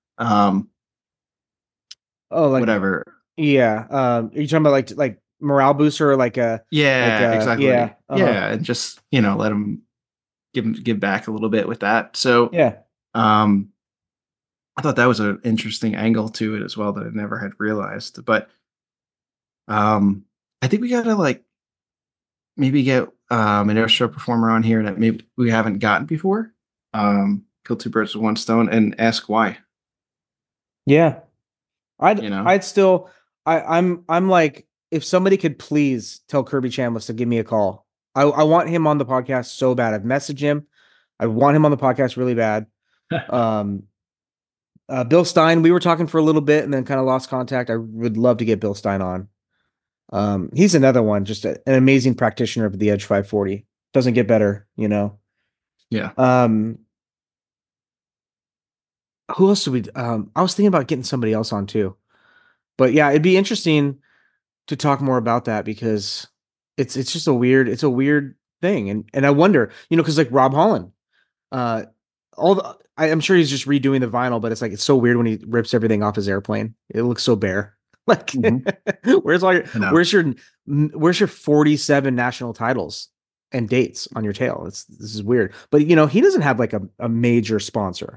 Oh, like Whatever. yeah. Are you talking about like morale booster or Yeah, yeah. exactly. Uh-huh. Yeah, and just let them give back a little bit with that. So, Yeah. um, I thought that was an interesting angle to it as well that I never had realized. But I think we gotta like maybe get an air show performer on here that maybe we haven't gotten before. Kill two birds with one stone and ask why. Yeah. You know, I'd still I'm like, if somebody could please tell Kirby Chambliss to give me a call. I want him on the podcast so bad. I've messaged him. I want him on the podcast really bad. Um Bill Stein, we were talking for a little bit and then kind of lost contact. I would love to get Bill Stein on. He's another one, just an amazing practitioner of the Edge 540. Doesn't get better, you know. yeah. Who else do we I was thinking about getting somebody else on too. But yeah, it'd be interesting to talk more about that because it's just a weird thing. And I wonder, because like Rob Holland, uh I'm sure he's just redoing the vinyl, but it's like it's so weird when he rips everything off his airplane. It looks so bare. Like where's all your where's your 47 national titles and dates on your tail? This is weird. But he doesn't have like a major sponsor.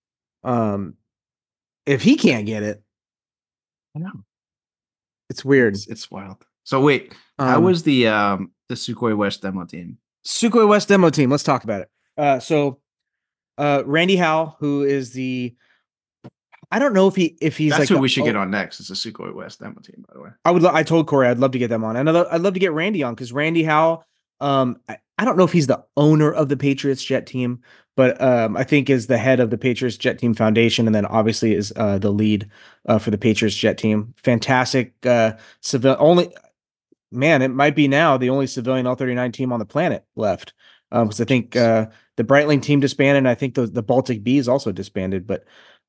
If he can't get it, I know. it's weird. It's wild. So wait, how was the Sukhoi West demo team? Sukhoi West demo team. Let's talk about it. So Randy Howe, who is I don't know if he's That's like who we should get on next. It's the Sukhoi West demo team, by the way. I told Corey I'd love to get them on. I'd love to get Randy on because Randy Howe, I don't know if he's the owner of the Patriots Jet Team, but I think is the head of the Patriots Jet Team Foundation, and then obviously is the lead for the Patriots Jet Team. Fantastic civil. It might be now the only civilian L-39 team on the planet left. Because I think the Breitling team disbanded, and I think the Baltic Bees also disbanded. But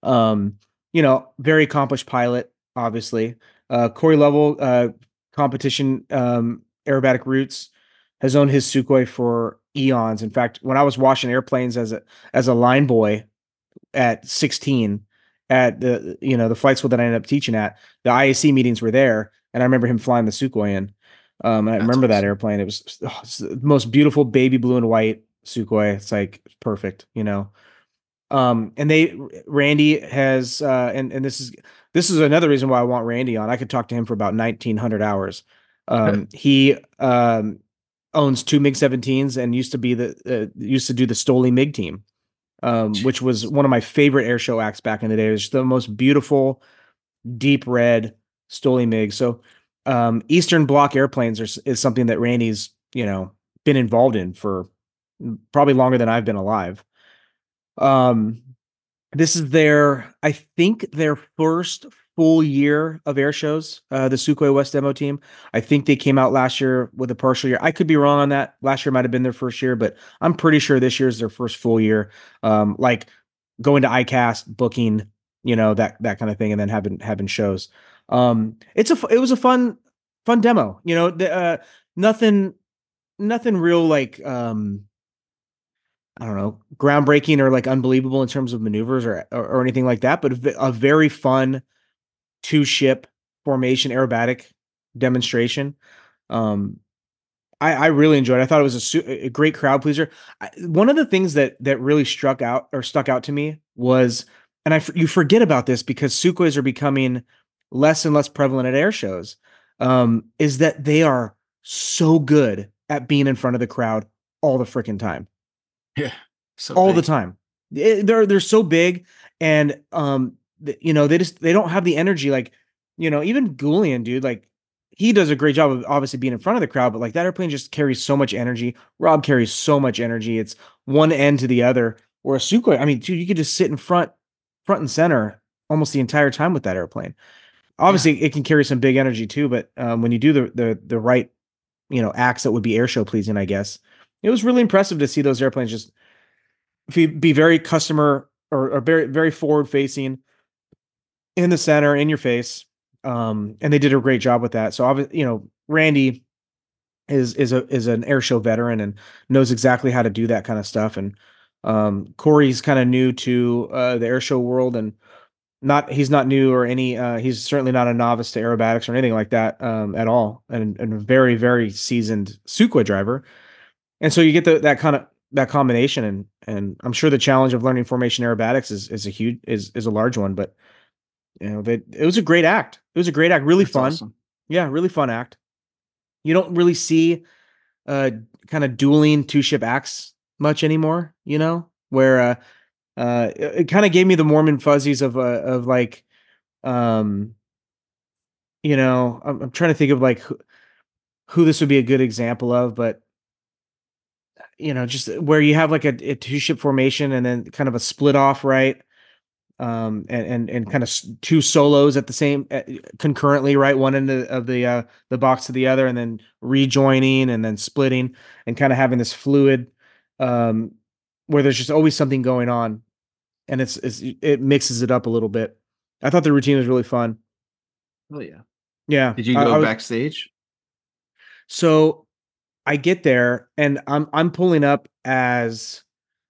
very accomplished pilot, obviously. Corey Lovell, competition aerobatic roots, has owned his Sukhoi for eons. In fact, when I was washing airplanes as a line boy at 16 at the flight school that I ended up teaching at, the IAC meetings were there, and I remember him flying the Sukhoi in. And I remember that airplane. It was it's the most beautiful baby blue and white Sukhoi. It's like perfect, and Randy has and this is another reason why I want Randy on. I could talk to him for about 1900 hours. He owns two MiG-17s and used to do the Stoli MiG team, which was one of my favorite air show acts back in the day. It was the most beautiful deep red Stoli MiG. So Eastern Bloc airplanes is something that Randy's been involved in for probably longer than I've been alive. This is I think their first full year of air shows, the Sukhoi West demo team. I think they came out last year with a partial year. I could be wrong on that. Last year might have been their first year, but I'm pretty sure this year is their first full year. Like going to ICAST, booking, that kind of thing, and then having shows. It was a fun fun demo. You know, nothing real like I don't know, groundbreaking or like unbelievable in terms of maneuvers or anything like that, but a very fun two ship formation aerobatic demonstration. Um, I really enjoyed it. I thought it was a great crowd pleaser. One of the things that really stuck out to me was, and you forget about this because Sukhois are becoming less and less prevalent at air shows, is that they are so good at being in front of the crowd all the freaking time. Yeah. So All big. the time. They're so big, and you know, they don't have the energy like, you know, even Goulian, dude, like he does a great job of obviously being in front of the crowd, but like that airplane just carries so much energy. Rob carries so much energy. It's one end to the other. Or a Sukhoi, I mean, dude, you could just sit in front and center almost the entire time with that airplane. Obviously, it can carry some big energy too, but when you do the right, you know, acts that would be air show pleasing, I guess it was really impressive to see those airplanes just be very customer or very very forward facing, in the center, in your face. And they did a great job with that. So obviously, you know, Randy is an air show veteran and knows exactly how to do that kind of stuff. And Corey's kind of new to the air show world, and he's not new or any he's certainly not a novice to aerobatics or anything like that at all, and a very very seasoned Sukhoi driver. And so you get that combination, and I'm sure the challenge of learning formation aerobatics is a large one, but you know, it was a great act. It was a great act, really That's fun. awesome. Yeah, really fun act. You don't really see kind of dueling two ship acts much anymore, you know, where it kind of gave me the Mormon fuzzies of like you know, I'm trying to think of like who this would be a good example of, but you know, just where you have like a two ship formation and then kind of a split off, right? And kind of two solos at the same concurrently, right? One end of the box to the other, and then rejoining and then splitting, and kind of having this fluid, um, where there's just always something going on, and it mixes it up a little bit. I thought the routine was really fun. Oh yeah. Yeah, Did you go backstage? So I get there and I'm pulling up as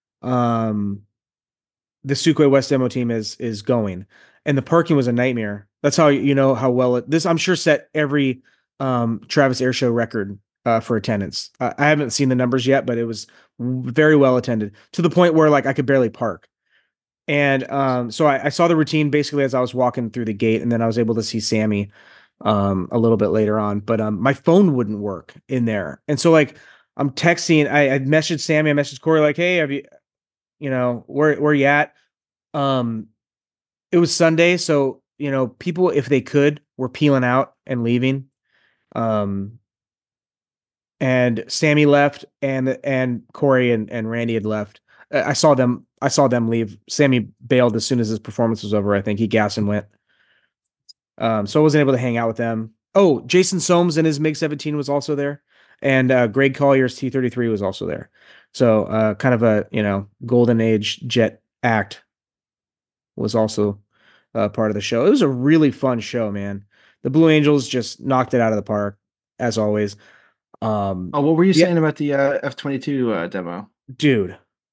the Sukhoi West demo team is going, and the parking was a nightmare. That's how you know how well this I'm sure set every Travis Airshow record for attendance. I haven't seen the numbers yet, but it was very well attended to the point where like I could barely park. And so I saw the routine basically as I was walking through the gate, and then I was able to see Sammy a little bit later on. But my phone wouldn't work in there, and so like I'm texting. I messaged Sammy. I messaged Corey like, "Hey, have you know where you at?" Um, it was Sunday, so you know people, if they could, were peeling out and leaving. Um, and Sammy left, and Corey and Randy had left. I saw them. I saw them leave. Sammy bailed as soon as his performance was over. I think he gassed and went. So I wasn't able to hang out with them. Oh, Jason Soames and his MiG 17 was also there, and Greg Collier's T-33 was also there. So kind of a golden age jet act was also part of the show. It was a really fun show, man. The Blue Angels just knocked it out of the park as always. What were you saying about the F-22 demo? Dude,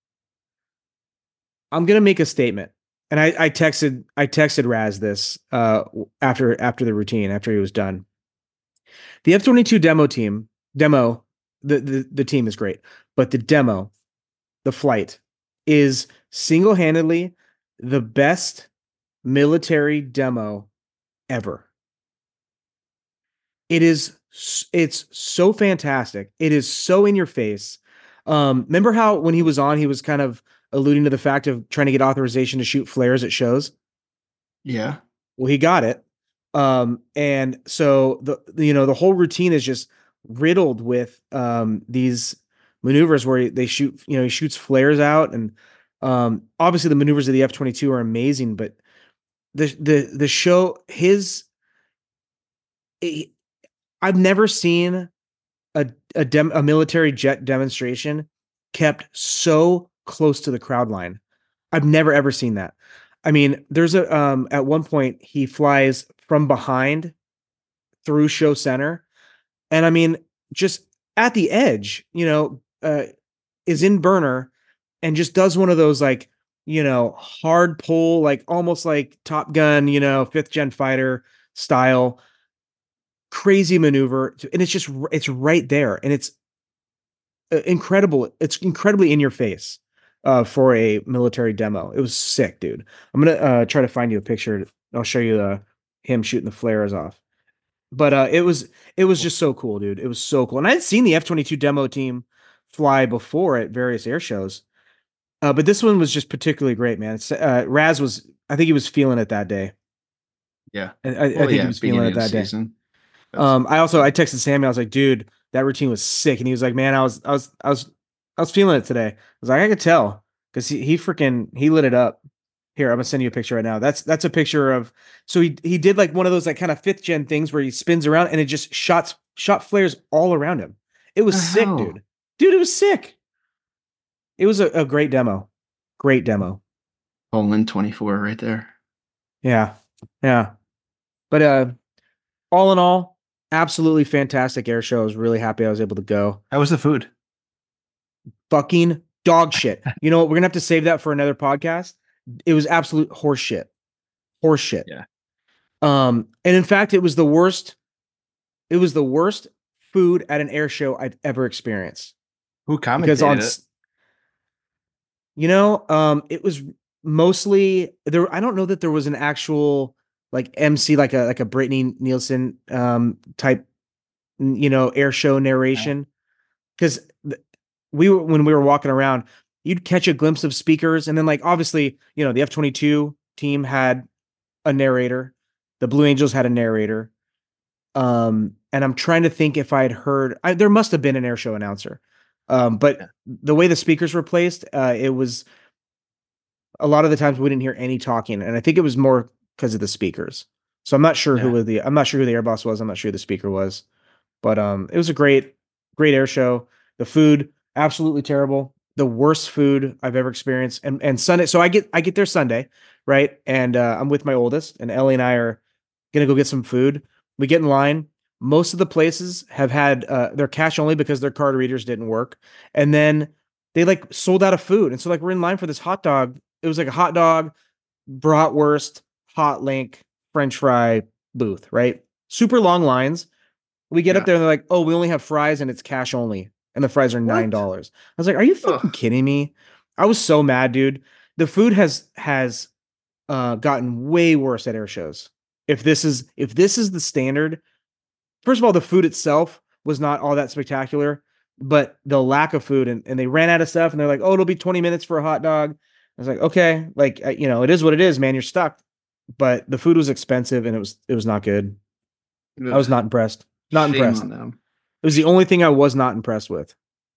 I'm gonna make a statement, and I texted Raz this after the routine, after he was done. The F-22 the team is great, but the flight is single-handedly the best military demo ever. It's so fantastic. It is so in your face. Remember how when he was on, he was kind of alluding to the fact of trying to get authorization to shoot flares at shows? Yeah. Well, he got it. And so the whole routine is just riddled with these maneuvers where he shoots flares out, and obviously the maneuvers of the F-22 are amazing, but the show I've never seen a military jet demonstration kept so close to the crowd line. I've never ever seen that. I mean, there's at one point he flies from behind through show center, And I mean, just at the edge, is in burner and just does one of those like, hard pull, like almost like Top Gun, 5th gen fighter style, crazy maneuver. And it's right there. And it's incredible. It's incredibly in your face for a military demo. It was sick, dude. I'm going to try to find you a picture. I'll show you him shooting the flares off. But it was just so cool, dude. It was so cool. And I had seen the F-22 demo team fly before at various air shows. But this one was just particularly great, man. Raz I think he was feeling it that day. Yeah. I think he was feeling it that day. I texted Sammy. I was like, dude, that routine was sick. And he was like, man, I was feeling it today. I was like, I could tell because he lit it up. Here, I'm gonna send you a picture right now. That's a picture of. So he did like one of those like kind of 5th gen things where he spins around and it just shot flares all around him. It was sick, dude. Dude, it was sick. It was a great demo. Great demo. Poland 24 right there. Yeah. Yeah. But all in all, absolutely fantastic air show. I was really happy I was able to go. How was the food? Fucking dog shit. You know what? We're gonna have to save that for another podcast. It was absolute horse shit. Horse shit. Yeah. And in fact, it was the worst. It was the worst food at an air show I've ever experienced. Who commentated it? It was mostly there. I don't know that there was an actual like MC, like a Brittany Nielsen type, air show narration. Because when we were walking around, you'd catch a glimpse of speakers, and then like obviously, the F-22 team had a narrator, the Blue Angels had a narrator, and I'm trying to think if I had heard. There must have been an air show announcer, but the way the speakers were placed, it was a lot of the times we didn't hear any talking, and I think it was more because of the speakers. So I'm not sure who the air boss was. I'm not sure who the speaker was, but it was a great air show. The food absolutely terrible. The worst food I've ever experienced. And Sunday, so I get there Sunday, right? And I'm with my oldest, and Ellie and I are gonna go get some food. We get in line. Most of the places have had their cash only because their card readers didn't work, and then they like sold out of food. And so like we're in line for this hot dog. It was like a hot dog, bratwurst, hot link, French fry booth, right? Super long lines. We get up there and they're like, "Oh, we only have fries and it's cash only." And the fries are $9. I was like, "Are you fucking kidding me?" I was so mad, dude. The food has gotten way worse at air shows. If this is the standard, first of all, the food itself was not all that spectacular, but the lack of food and they ran out of stuff and they're like, "Oh, it'll be 20 minutes for a hot dog." I was like, "Okay, like it is what it is, man. You're stuck." But the food was expensive and it was not good. I was not impressed. Not Shame impressed. on them. It was the only thing I was not impressed with.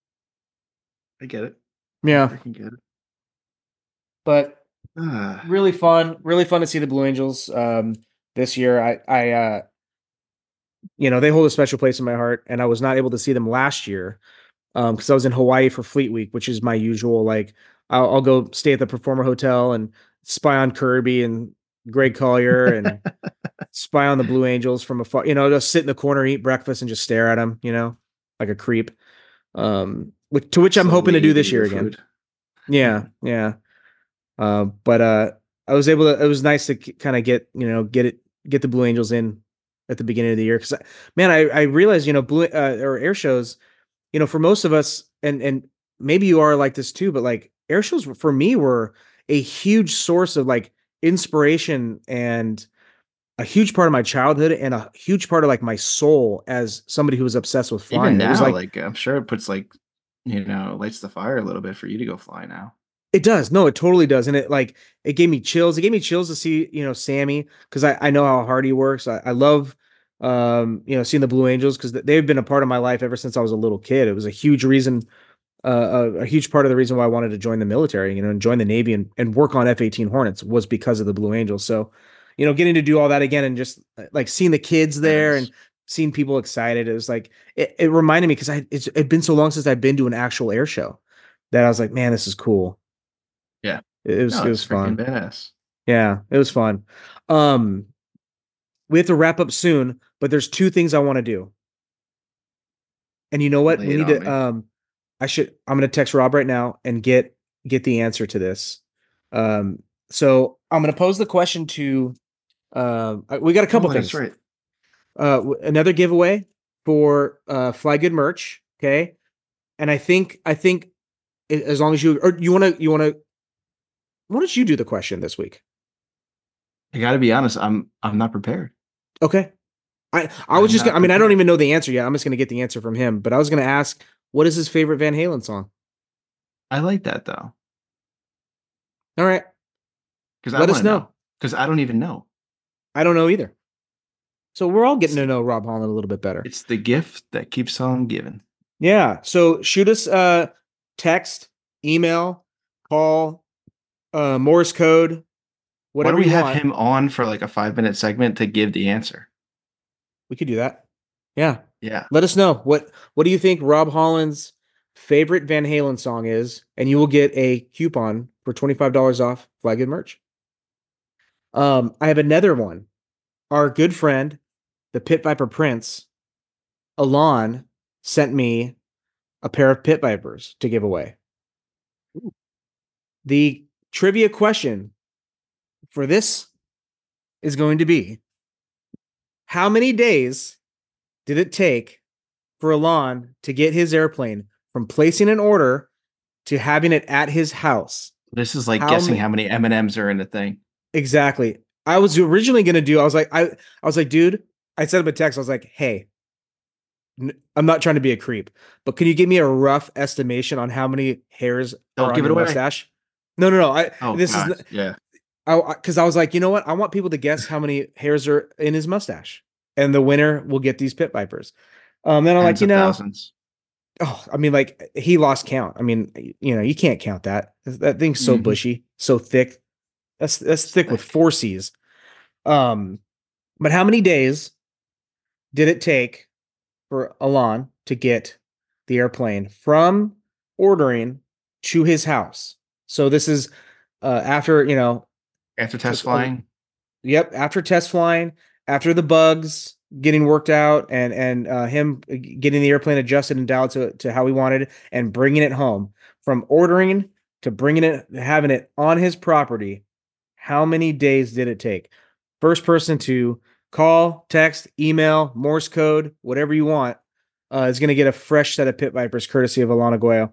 I get it. Yeah. I can get it. But really fun to see the Blue Angels this year. I they hold a special place in my heart, and I was not able to see them last year because I was in Hawaii for Fleet Week, which is my usual, like I'll go stay at the Performer Hotel and spy on Kirby and Greg Collier and spy on the Blue Angels from afar, just sit in the corner, eat breakfast and just stare at them, like a creep. To which I'm hoping to do this year again. Yeah. Yeah. But I was able to, it was nice to kind of get the Blue Angels in at the beginning of the year. Cause man, I realized, or air shows, for most of us, and maybe you are like this too, but like air shows for me were a huge source of like inspiration and a huge part of my childhood and a huge part of like my soul as somebody who was obsessed with flying. Even now, it was like I'm sure it puts like, lights the fire a little bit for you to go fly now. It does. No, it totally does. And it gave me chills. It gave me chills to see, Sammy, because I know how hard he works. I love, seeing the Blue Angels because they've been a part of my life ever since I was a little kid. It was a huge reason, a huge part of the reason why I wanted to join the military, and join the Navy and work on F-18 Hornets was because of the Blue Angels. So, getting to do all that again and just like seeing the kids there and seeing people excited, it was like, it reminded me because it'd been so long since I've been to an actual air show that I was like, man, this is cool. Yeah. It was fun. Badass. Yeah, it was fun. We have to wrap up soon, but there's two things I want to do. And you know what? Lay We it need on to. me. I'm going to text Rob right now and get the answer to this. So I'm going to pose the question to. We got a couple things. That's right. Another giveaway for Fly Good merch. Okay, and I think as long as you want to. Why don't you do the question this week? I got to be honest. I'm not prepared. Okay. I was just gonna, I mean, I don't even know the answer yet. I'm just going to get the answer from him, but I was going to ask, what is his favorite Van Halen song? I like that though. All right. Because let us know. Because I don't even know. I don't know either. So we're all getting to know Rob Holland a little bit better. It's the gift that keeps on giving. Yeah. So shoot us text, email, call, Morse code, whatever. Why don't we you have want. him on for like a 5-minute segment to give the answer? We could do that. Yeah. Yeah. Let us know what do you think Rob Holland's favorite Van Halen song is, and you will get a coupon for $25 off Fly Good merch. I have another one. Our good friend, the Pit Viper Prince, Alon, sent me a pair of Pit Vipers to give away. Ooh. The trivia question for this is going to be, how many days did it take for Alon to get his airplane from placing an order to having it at his house? This is like guessing how many M&Ms are in the thing. Exactly. I was originally going to do, I was like, dude, I sent him a text. I was like, hey, I'm not trying to be a creep, but can you give me a rough estimation on how many hairs are on your mustache? No. Because I was like, you know what? I want people to guess how many hairs are in his mustache, and the winner will get these Pit Vipers. Then I'm like, thousands. Oh, I mean, like, he lost count. I mean, you can't count that. That thing's so bushy, so thick. That's thick with 4 C's. But how many days did it take for Alon to get the airplane from ordering to his house? So this is after test flying. Yep, after test flying, after the bugs getting worked out, and him getting the airplane adjusted and dialed to how he wanted, and bringing it home. From ordering to bringing it, having it on his property, how many days did it take? First person to call, text, email, Morse code, whatever you want, is going to get a fresh set of Pit Vipers courtesy of Alon Aguayo.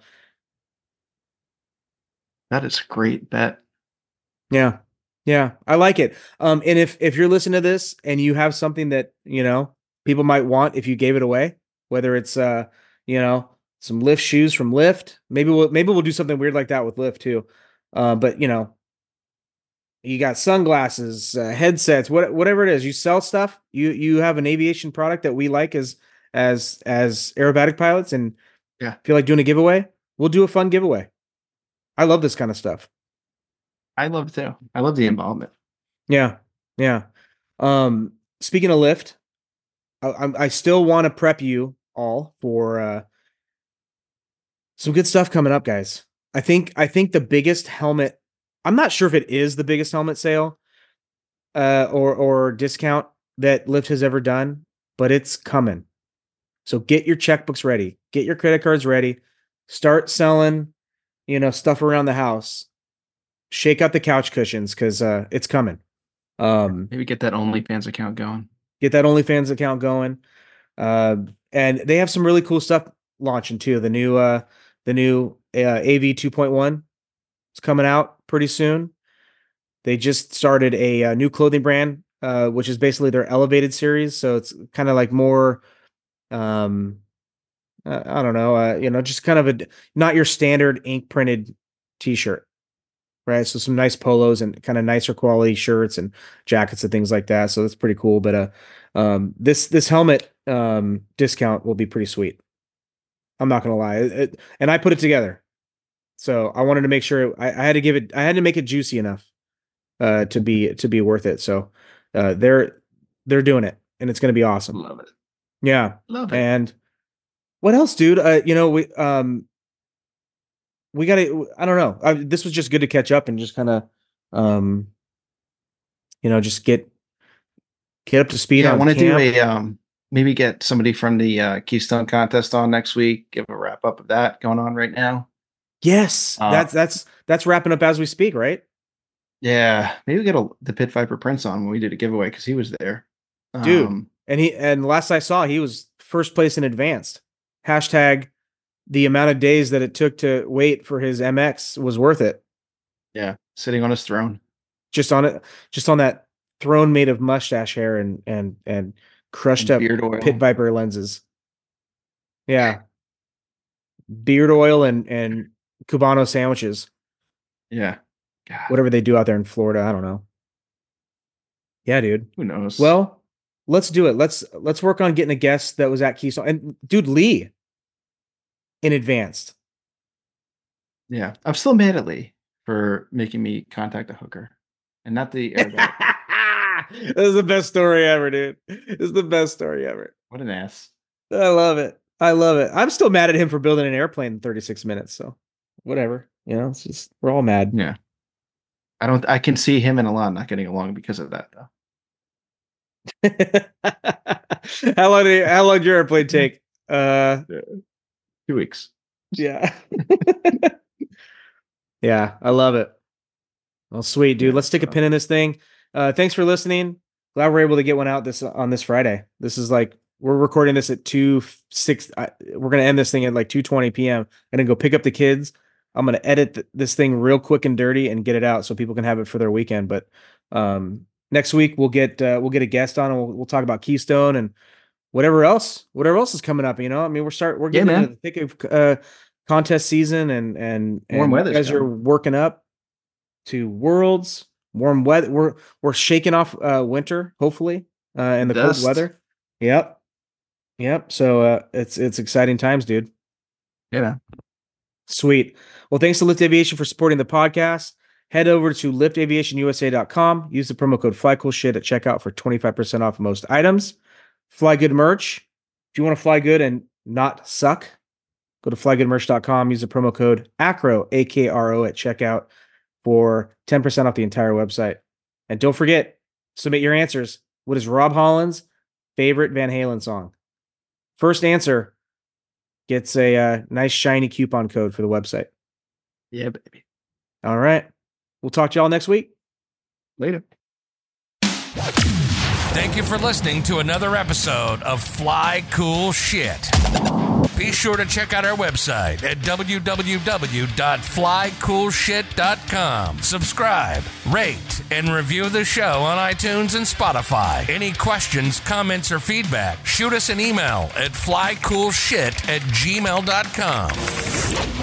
That is a great bet. Yeah. Yeah, I like it. And if you're listening to this and you have something that, people might want if you gave it away, whether it's some Lyft shoes from Lyft, maybe we'll do something weird like that with Lyft too. But you got sunglasses, headsets, whatever it is, you sell stuff. You have an aviation product that we like as aerobatic pilots, and feel like doing a giveaway. We'll do a fun giveaway. I love this kind of stuff. I love it too. I love the involvement. Yeah. Yeah. Speaking of Lyft, I still want to prep you all for some good stuff coming up, guys. I think the biggest helmet, I'm not sure if it is the biggest helmet sale or discount that Lyft has ever done, but it's coming. So get your checkbooks ready, get your credit cards ready, start selling, stuff around the house. Shake out the couch cushions, because it's coming. Maybe get that OnlyFans account going. And they have some really cool stuff launching too. The new AV 2.1 is coming out pretty soon. They just started a new clothing brand, which is basically their elevated series. So it's kind of like more, I don't know, just kind of not your standard ink printed t-shirt. Right. So some nice polos and kind of nicer quality shirts and jackets and things like that. So that's pretty cool. But this helmet discount will be pretty sweet. I'm not going to lie. And I put it together. So I wanted to make sure I had to make it juicy enough to be worth it. So they're doing it, and it's going to be awesome. Love it. Yeah. Love it. And what else, dude? We got to, I don't know. This was just good to catch up and just kind of, just get up to speed. Yeah, I want to do maybe get somebody from the Keystone contest on next week. Give a wrap up of that going on right now. Yes, that's wrapping up as we speak, right? Yeah, maybe get the Pit Viper Prince on when we did a giveaway because he was there, dude. And last I saw, he was first place in advanced. Hashtag the amount of days that it took to wait for his MX was worth it. Yeah, sitting on his throne, just on that throne made of mustache hair and crushed up Pit Viper lenses. Yeah, beard oil and Cubano sandwiches. Yeah. God. Whatever they do out there in Florida, I don't know. Yeah, dude. Who knows? Well, let's do it. Let's work on getting a guest that was at Keystone. And dude, Lee in advanced. Yeah. I'm still mad at Lee for making me contact a hooker and not the airbag. This is the best story ever, dude. This is the best story ever. What an ass. I love it. I'm still mad at him for building an airplane in 36 minutes. So whatever, it's just, we're all mad. Yeah. I can see him and Alon not getting along because of that though. How long did your airplane take? 2 weeks. Yeah. Yeah. I love it. Well, sweet, dude. Let's stick a pin in this thing. Thanks for listening. Glad we're able to get one out on this Friday. This is like, we're recording this at 2:06. We're going to end this thing at like 2:20 p.m. I'm going to go pick up the kids. I'm going to edit this thing real quick and dirty and get it out so people can have it for their weekend. But next week we'll get a guest on and we'll talk about Keystone and whatever else is coming up. I mean, we're getting into the thick of contest season and warm weather. You guys are working up to Worlds, warm weather. We're shaking off winter, hopefully, and the cold weather. Yep. So it's exciting times, dude. Yeah. Sweet. Well, thanks to Lift Aviation for supporting the podcast. Head over to liftaviationusa.com. Use the promo code FlyCoolShit at checkout for 25% off most items. Fly Good merch. If you want to fly good and not suck, go to flygoodmerch.com. Use the promo code ACRO, AKRO, at checkout for 10% off the entire website. And don't forget, submit your answers. What is Rob Holland's favorite Van Halen song? First answer gets a nice shiny coupon code for the website. Yeah, baby. All right. We'll talk to y'all next week. Later. Thank you for listening to another episode of Fly Cool Shit. Be sure to check out our website at www.flycoolshit.com. Subscribe, rate, and review the show on iTunes and Spotify. Any questions, comments, or feedback, shoot us an email at flycoolshit@gmail.com.